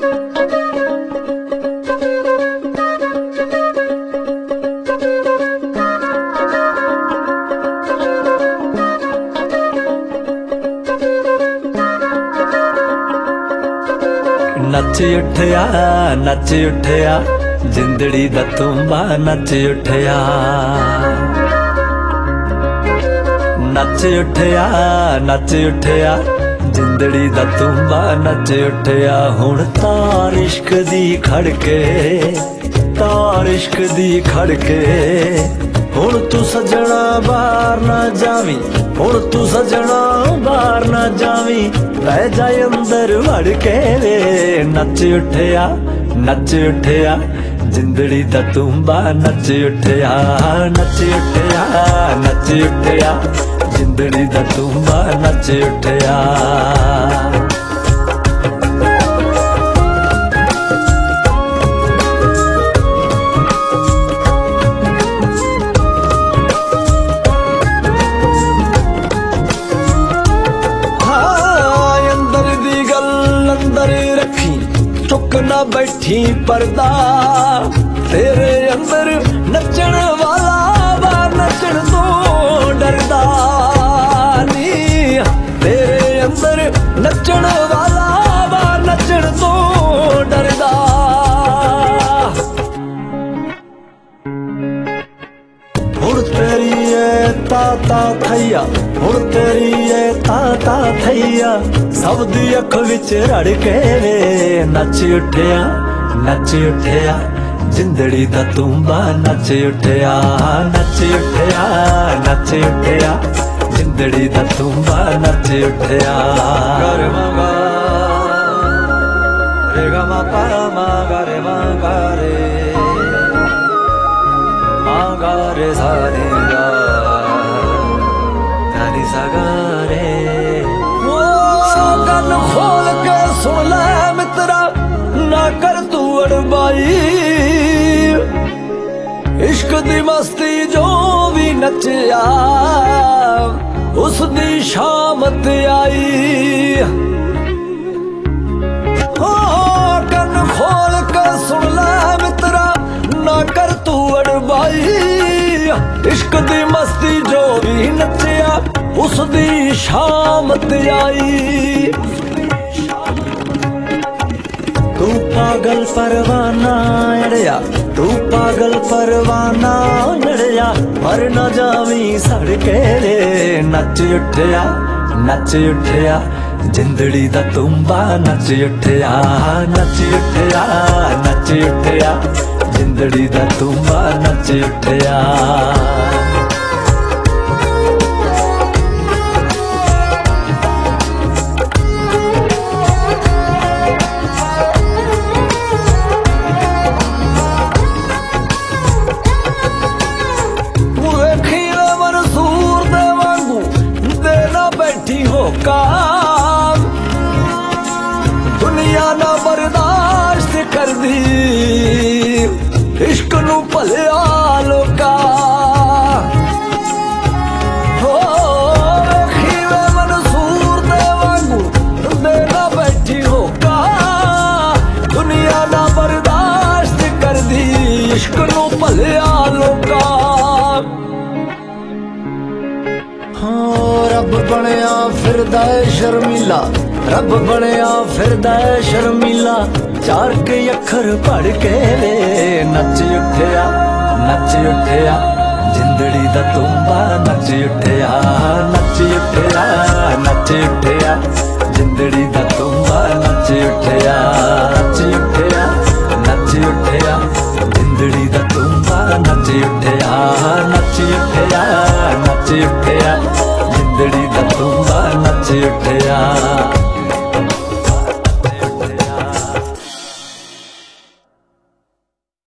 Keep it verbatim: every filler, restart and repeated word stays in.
नच उठया नच उठया जिंदड़ी दा तुम्बा नच उठया। नच उठया नच उठया जिंदड़ी दा तुम्बा नच उठया। हुण तार इश्क दी खड़के तार इश्क दी खड़के। हुण तू सजना बाहर ना जावी हुण तू सजना बाहर ना जावी लै जाए अंदर वड़ के वे। नच उठया नच उठया जिंदड़ी दा तुम्बा नच उठया। नच उठया नच उठया जिंदड़ी दा तुम्बा नच उठया। चुक ना बैठी पर्दा तेरे अंदर नचण वाला वा नचण तो डरदा नी। तेरे अंदर नचण वाला वा नचण तो डरदा। हुण तेरी है ताता थैया हुण तेरी है ताता थैया सब दी अख विच रड़ के वे। नच उठया नच उठया जिंदड़ी दा तुम्बा नच उठया। नच उठया नच उठया जिंदड़ी दा तुम्बा नच उठया। गर मा रे गा मा पा मा गा रे मा गा रे मा गा रे सा रे गा धा नी सा गा रे। गल खोल के सुन ले मित्रा ना कर तू अड़बाई। इश्क दी मस्ती जो भी नचया उस दी शामत आई। हो गल खोल के सुन ले मित्रा ना कर तू अड़बाई। इश्क दी मस्ती जो भी नचया उस दी शामत आई। तू पागल परवाना अड़िया तू पागल परवाना अड़िया मर न जावी सड़ के रे। नच उठया नच उठया जिंदड़ी दा तुम्बा नच उठया। नच उठया नच उठया जिंदड़ी दा तुम्बा नच उठया। दुनिया ना बर्दाश्त कर दी इश्क नू भलिया लोका। हो खीवे मंसूर दे वांगू देना बैठी होका। दुनिया ना बर्दाश्त कर दी इश्क नू भलिया लोका। रब बनया फिरदा है शर्मीला रब बनया फिरदा है शर्मीला चार के अखर पढ़ के वे। नच उठया नच उठया जिंदड़ी दा तुम्बा नच उठया। नच उठया नच उठया जिंदड़ी दा तुम्बा नच उठया। नच उठया नच उठया जिंदड़ी दा तुम्बा नच उठया। नच उठया नच उठया जिंदड़ी दा तुम्बा नच उठया।